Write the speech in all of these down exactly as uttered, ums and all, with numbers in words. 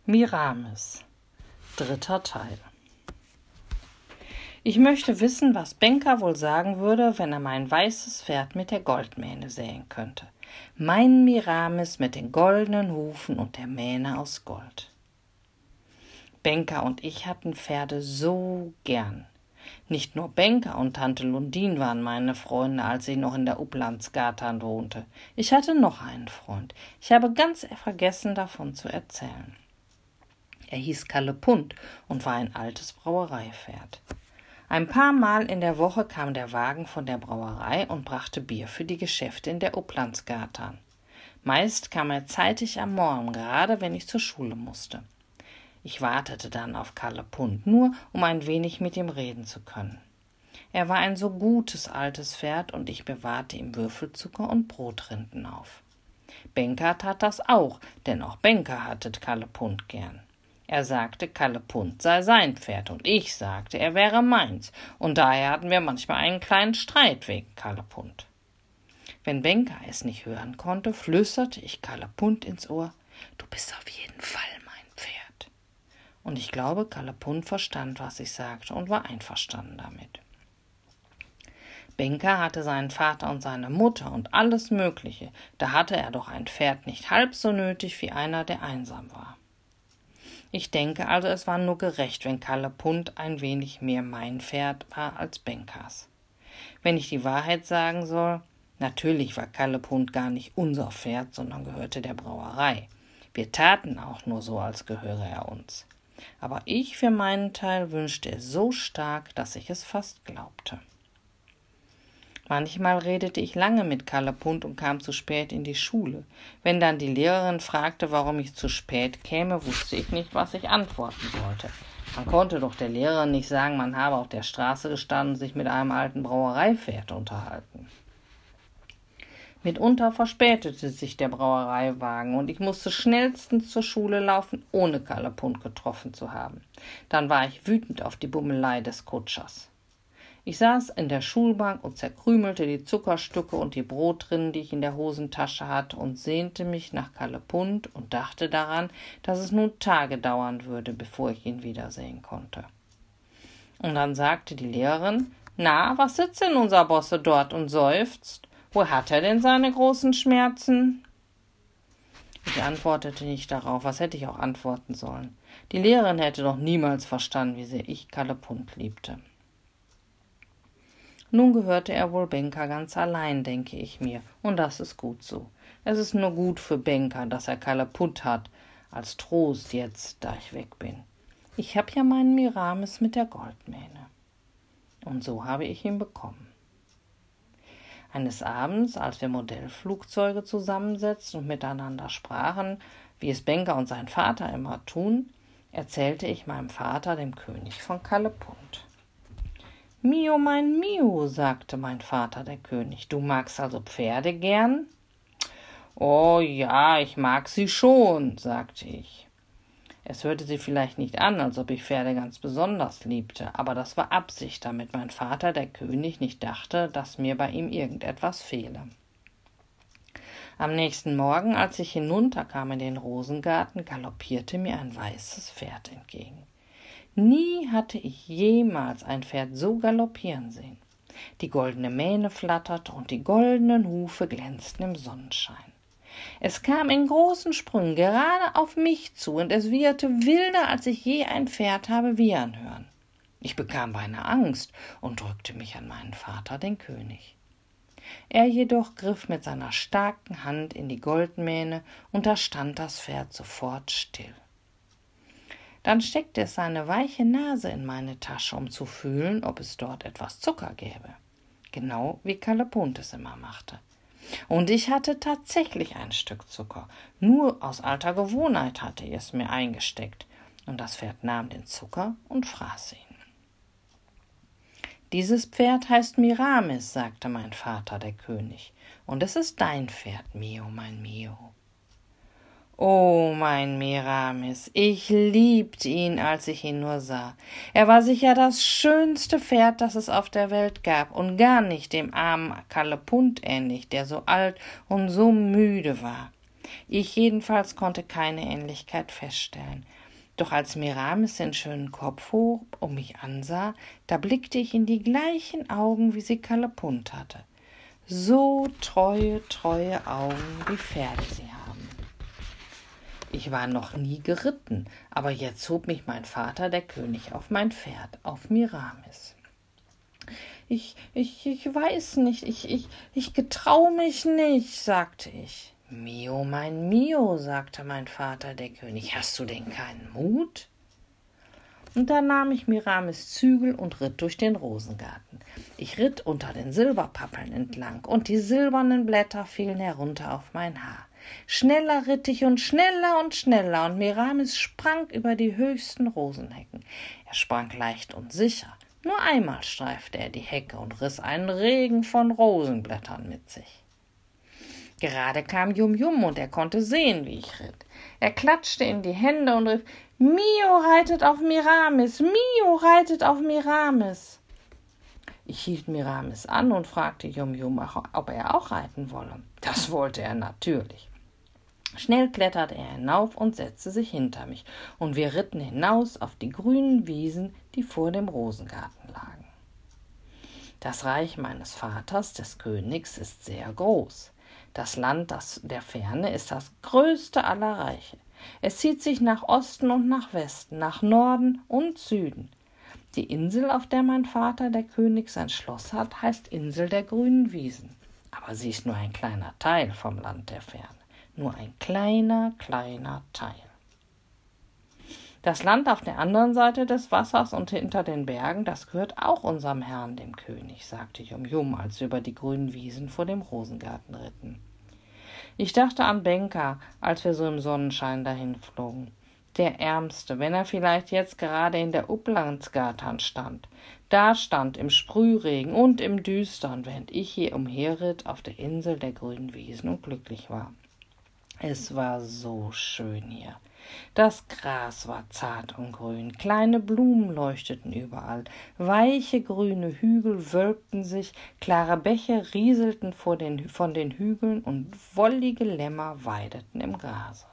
Miramis, dritter Teil. Ich möchte wissen, was Benka wohl sagen würde, wenn er mein weißes Pferd mit der Goldmähne sehen könnte. Mein Miramis mit den goldenen Hufen und der Mähne aus Gold. Benka und ich hatten Pferde so gern. Nicht nur Benka und Tante Lundin waren meine Freunde, als ich noch in der Upplandsgatan wohnte. Ich hatte noch einen Freund. Ich habe ganz vergessen, davon zu erzählen. Er hieß Kalle Punt und war ein altes Brauereipferd. Ein paar Mal in der Woche kam der Wagen von der Brauerei und brachte Bier für die Geschäfte in der Upplandsgatan. Meist kam er zeitig am Morgen, gerade wenn ich zur Schule musste. Ich wartete dann auf Kalle Punt, nur um ein wenig mit ihm reden zu können. Er war ein so gutes altes Pferd und ich bewahrte ihm Würfelzucker und Brotrinden auf. Benka tat das auch, denn auch Benka hatte Kalle Punt gern. Er sagte, Kalle Punt sei sein Pferd und ich sagte, er wäre meins, und daher hatten wir manchmal einen kleinen Streit wegen Kalle Punt. Wenn Benka es nicht hören konnte, flüsterte ich Kalle Punt ins Ohr, »Du bist auf jeden Fall mein Pferd.« Und ich glaube, Kalle Punt verstand, was ich sagte und war einverstanden damit. Benka hatte seinen Vater und seine Mutter und alles Mögliche, da hatte er doch ein Pferd nicht halb so nötig wie einer, der einsam war. Ich denke also, es war nur gerecht, wenn Kalle Punt ein wenig mehr mein Pferd war als Benkas. Wenn ich die Wahrheit sagen soll, natürlich war Kalle Punt gar nicht unser Pferd, sondern gehörte der Brauerei. Wir taten auch nur so, als gehöre er uns. Aber ich für meinen Teil wünschte es so stark, dass ich es fast glaubte. Manchmal redete ich lange mit Kalle Punt und kam zu spät in die Schule. Wenn dann die Lehrerin fragte, warum ich zu spät käme, wusste ich nicht, was ich antworten sollte. Man konnte doch der Lehrerin nicht sagen, man habe auf der Straße gestanden und sich mit einem alten Brauereipferd unterhalten. Mitunter verspätete sich der Brauereiwagen und ich musste schnellstens zur Schule laufen, ohne Kalle Punt getroffen zu haben. Dann war ich wütend auf die Bummelei des Kutschers. Ich saß in der Schulbank und zerkrümelte die Zuckerstücke und die Brotrinden, die ich in der Hosentasche hatte, und sehnte mich nach Kalle Punt und dachte daran, dass es nun Tage dauern würde, bevor ich ihn wiedersehen konnte. Und dann sagte die Lehrerin, »Na, was sitzt denn unser Bosse dort und seufzt? Wo hat er denn seine großen Schmerzen?« Ich antwortete nicht darauf, was hätte ich auch antworten sollen. Die Lehrerin hätte doch niemals verstanden, wie sehr ich Kalle Punt liebte. Nun gehörte er wohl Benka ganz allein, denke ich mir, und das ist gut so. Es ist nur gut für Benka, dass er Kalle Punt hat, als Trost jetzt, da ich weg bin. Ich habe ja meinen Miramis mit der Goldmähne. Und so habe ich ihn bekommen. Eines Abends, als wir Modellflugzeuge zusammensetzten und miteinander sprachen, wie es Benka und sein Vater immer tun, erzählte ich meinem Vater, dem König, von Kalle Punt. »Mio, mein Mio«, sagte mein Vater, der König, »du magst also Pferde gern?« »Oh ja, ich mag sie schon«, sagte ich. Es hörte sich vielleicht nicht an, als ob ich Pferde ganz besonders liebte, aber das war Absicht, damit mein Vater, der König, nicht dachte, dass mir bei ihm irgendetwas fehle. Am nächsten Morgen, als ich hinunterkam in den Rosengarten, galoppierte mir ein weißes Pferd entgegen. Nie hatte ich jemals ein Pferd so galoppieren sehen. Die goldene Mähne flatterte und die goldenen Hufe glänzten im Sonnenschein. Es kam in großen Sprüngen gerade auf mich zu und es wieherte wilder, als ich je ein Pferd habe wiehern hören. Ich bekam beinahe Angst und drückte mich an meinen Vater, den König. Er jedoch griff mit seiner starken Hand in die Goldmähne und da stand das Pferd sofort still. Dann steckte es seine weiche Nase in meine Tasche, um zu fühlen, ob es dort etwas Zucker gäbe. Genau wie Kalle Punt es immer machte. Und ich hatte tatsächlich ein Stück Zucker. Nur aus alter Gewohnheit hatte ich es mir eingesteckt. Und das Pferd nahm den Zucker und fraß ihn. »Dieses Pferd heißt Miramis«, sagte mein Vater, der König. »Und es ist dein Pferd, Mio, mein Mio.« »Oh, mein Miramis, ich liebte ihn, als ich ihn nur sah. Er war sicher das schönste Pferd, das es auf der Welt gab, und gar nicht dem armen Kalle Punt ähnlich, der so alt und so müde war. Ich jedenfalls konnte keine Ähnlichkeit feststellen. Doch als Miramis den schönen Kopf hob und mich ansah, da blickte ich in die gleichen Augen, wie sie Kalapunt hatte. So treue, treue Augen, wie Pferde sie haben. Ich war noch nie geritten, aber jetzt hob mich mein Vater, der König, auf mein Pferd, auf Miramis. Ich, ich, ich weiß nicht, ich, ich, ich getrau mich nicht, sagte ich. Mio, mein Mio, sagte mein Vater, der König, hast du denn keinen Mut? Und da nahm ich Miramis Zügel und ritt durch den Rosengarten. Ich ritt unter den Silberpappeln entlang, und die silbernen Blätter fielen herunter auf mein Haar. Schneller ritt ich und schneller und schneller, und Miramis sprang über die höchsten Rosenhecken. Er sprang leicht und sicher. Nur einmal streifte er die Hecke und riss einen Regen von Rosenblättern mit sich. Gerade kam Jum Jum, und er konnte sehen, wie ich ritt. Er klatschte in die Hände und rief, Mio reitet auf Miramis, Mio reitet auf Miramis. Ich hielt Miramis an und fragte Jum Jum, ob er auch reiten wolle. Das wollte er natürlich. Schnell kletterte er hinauf und setzte sich hinter mich, und wir ritten hinaus auf die grünen Wiesen, die vor dem Rosengarten lagen. Das Reich meines Vaters, des Königs, ist sehr groß. Das Land das der Ferne ist das größte aller Reiche. Es zieht sich nach Osten und nach Westen, nach Norden und Süden. Die Insel, auf der mein Vater, der König, sein Schloss hat, heißt Insel der grünen Wiesen. Aber sie ist nur ein kleiner Teil vom Land der Ferne. Nur ein kleiner, kleiner Teil. Das Land auf der anderen Seite des Wassers und hinter den Bergen, das gehört auch unserem Herrn, dem König, sagte Jum Jum, als wir über die grünen Wiesen vor dem Rosengarten ritten. Ich dachte an Benka, als wir so im Sonnenschein dahin flogen. Der Ärmste, wenn er vielleicht jetzt gerade in der Upplandsgatan stand. Da stand im Sprühregen und im Düstern, während ich hier umherritt auf der Insel der grünen Wiesen und glücklich war. Es war so schön hier. Das Gras war zart und grün, kleine Blumen leuchteten überall, weiche grüne Hügel wölbten sich, klare Bäche rieselten vor den, von den Hügeln und wollige Lämmer weideten im Grase.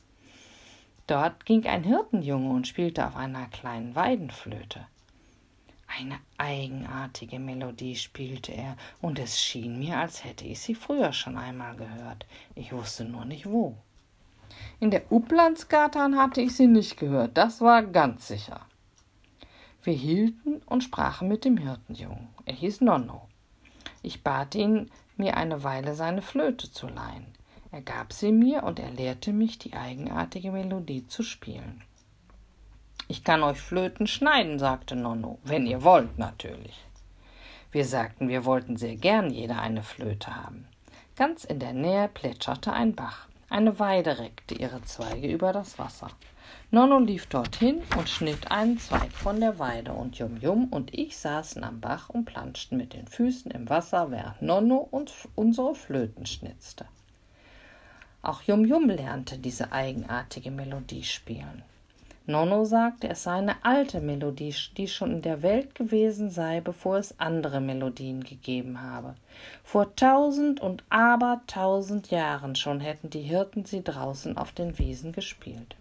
Dort ging ein Hirtenjunge und spielte auf einer kleinen Weidenflöte. Eine eigenartige Melodie spielte er, und es schien mir, als hätte ich sie früher schon einmal gehört. Ich wusste nur nicht wo. In der Upplandsgatan hatte ich sie nicht gehört, das war ganz sicher. Wir hielten und sprachen mit dem Hirtenjungen. Er hieß Nonno. Ich bat ihn, mir eine Weile seine Flöte zu leihen. Er gab sie mir, und er lehrte mich, die eigenartige Melodie zu spielen. »Ich kann euch Flöten schneiden«, sagte Nonno, »wenn ihr wollt, natürlich.« Wir sagten, wir wollten sehr gern jeder eine Flöte haben. Ganz in der Nähe plätscherte ein Bach. Eine Weide reckte ihre Zweige über das Wasser. Nonno lief dorthin und schnitt einen Zweig von der Weide, und Jum Jum und ich saßen am Bach und planschten mit den Füßen im Wasser, während Nonno uns unsere Flöten schnitzte. Auch Jum Jum lernte diese eigenartige Melodie spielen. Nonno sagte, es sei eine alte Melodie, die schon in der Welt gewesen sei, bevor es andere Melodien gegeben habe. Vor tausend und abertausend Jahren schon hätten die Hirten sie draußen auf den Wiesen gespielt.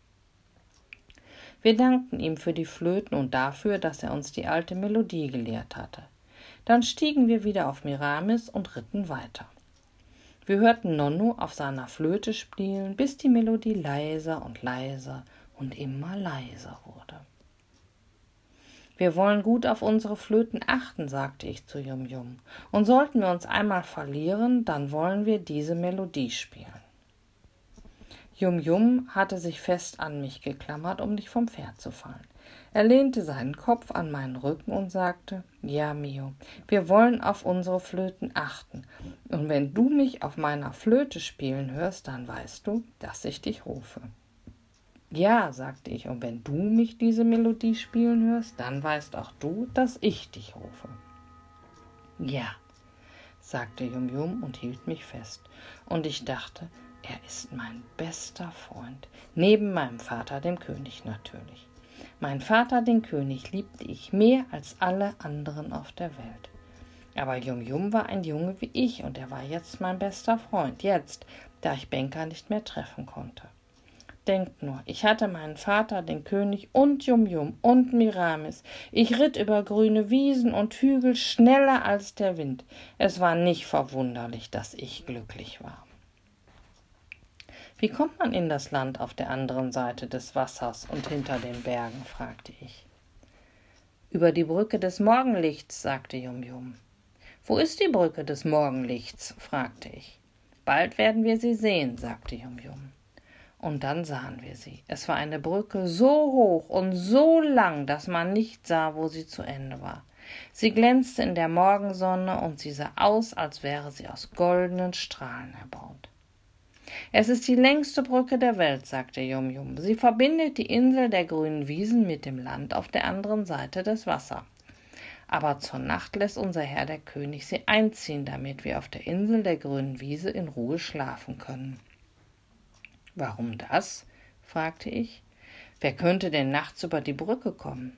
Wir dankten ihm für die Flöten und dafür, dass er uns die alte Melodie gelehrt hatte. Dann stiegen wir wieder auf Miramis und ritten weiter. Wir hörten Nonno auf seiner Flöte spielen, bis die Melodie leiser und leiser und immer leiser wurde. »Wir wollen gut auf unsere Flöten achten«, sagte ich zu Jum Jum, »und sollten wir uns einmal verlieren, dann wollen wir diese Melodie spielen.« Jum Jum hatte sich fest an mich geklammert, um nicht vom Pferd zu fallen. Er lehnte seinen Kopf an meinen Rücken und sagte, »Ja, Mio, wir wollen auf unsere Flöten achten, und wenn du mich auf meiner Flöte spielen hörst, dann weißt du, dass ich dich rufe.« »Ja«, sagte ich, »und wenn du mich diese Melodie spielen hörst, dann weißt auch du, dass ich dich rufe.« »Ja«, sagte Jum Jum und hielt mich fest, und ich dachte, er ist mein bester Freund, neben meinem Vater, dem König natürlich. Mein Vater, den König, liebte ich mehr als alle anderen auf der Welt. Aber Jum Jum war ein Junge wie ich, und er war jetzt mein bester Freund. Jetzt, da ich Benka nicht mehr treffen konnte. Denkt nur, ich hatte meinen Vater, den König und Jum-Jum und Miramis. Ich ritt über grüne Wiesen und Hügel schneller als der Wind. Es war nicht verwunderlich, dass ich glücklich war. »Wie kommt man in das Land auf der anderen Seite des Wassers und hinter den Bergen?« fragte ich. »Über die Brücke des Morgenlichts«, sagte Jum-Jum. »Wo ist die Brücke des Morgenlichts?« fragte ich. »Bald werden wir sie sehen«, sagte Jum-Jum. Und dann sahen wir sie. Es war eine Brücke so hoch und so lang, dass man nicht sah, wo sie zu Ende war. Sie glänzte in der Morgensonne und sie sah aus, als wäre sie aus goldenen Strahlen erbaut. »Es ist die längste Brücke der Welt«, sagte Jum-Jum. »Sie verbindet die Insel der grünen Wiesen mit dem Land auf der anderen Seite des Wassers. Aber zur Nacht lässt unser Herr der König sie einziehen, damit wir auf der Insel der grünen Wiese in Ruhe schlafen können.« »Warum das?« fragte ich. »Wer könnte denn nachts über die Brücke kommen?«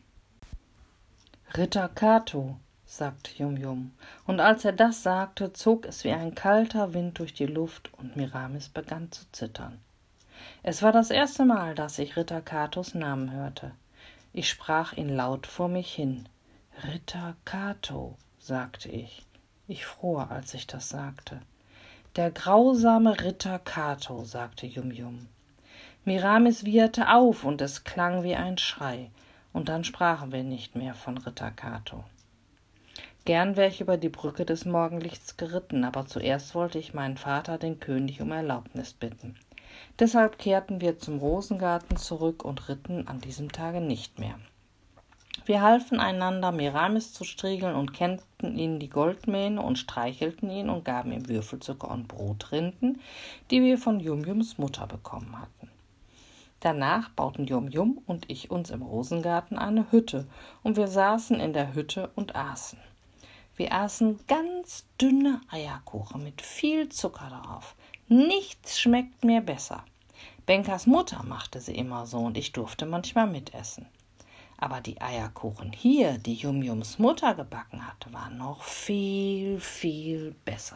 »Ritter Kato«, sagte Jum-Jum, und als er das sagte, zog es wie ein kalter Wind durch die Luft und Miramis begann zu zittern. Es war das erste Mal, dass ich Ritter Katos Namen hörte. Ich sprach ihn laut vor mich hin. »Ritter Kato«, sagte ich. Ich fror, als ich das sagte. »Der grausame Ritter Kato«, sagte Jum-Jum. Miramis wieherte auf, und es klang wie ein Schrei, und dann sprachen wir nicht mehr von Ritter Kato. Gern wäre ich über die Brücke des Morgenlichts geritten, aber zuerst wollte ich meinen Vater, den König, um Erlaubnis bitten. Deshalb kehrten wir zum Rosengarten zurück und ritten an diesem Tage nicht mehr. Wir halfen einander, Miramis zu striegeln und kämmten ihn die Goldmähne und streichelten ihn und gaben ihm Würfelzucker und Brotrinden, die wir von Jum-Jums Mutter bekommen hatten. Danach bauten Jum-Jum und ich uns im Rosengarten eine Hütte, und wir saßen in der Hütte und aßen. Wir aßen ganz dünne Eierkuchen mit viel Zucker darauf. Nichts schmeckt mir besser. Benkas Mutter machte sie immer so, und ich durfte manchmal mitessen. Aber die Eierkuchen hier, die Jum-Jums Mutter gebacken hatte, waren noch viel, viel besser.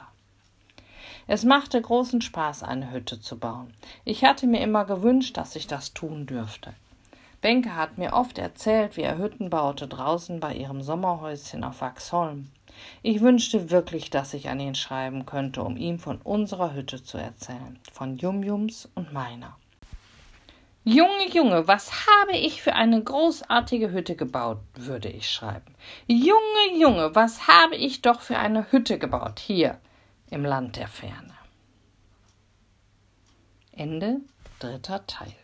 Es machte großen Spaß, eine Hütte zu bauen. Ich hatte mir immer gewünscht, dass ich das tun dürfte. Benka hat mir oft erzählt, wie er Hütten baute draußen bei ihrem Sommerhäuschen auf Waxholm. Ich wünschte wirklich, dass ich an ihn schreiben könnte, um ihm von unserer Hütte zu erzählen, von Jum-Jums und meiner. »Junge, Junge, was habe ich für eine großartige Hütte gebaut«, würde ich schreiben. »Junge, Junge, was habe ich doch für eine Hütte gebaut, hier im Land der Ferne.« Ende dritter Teil.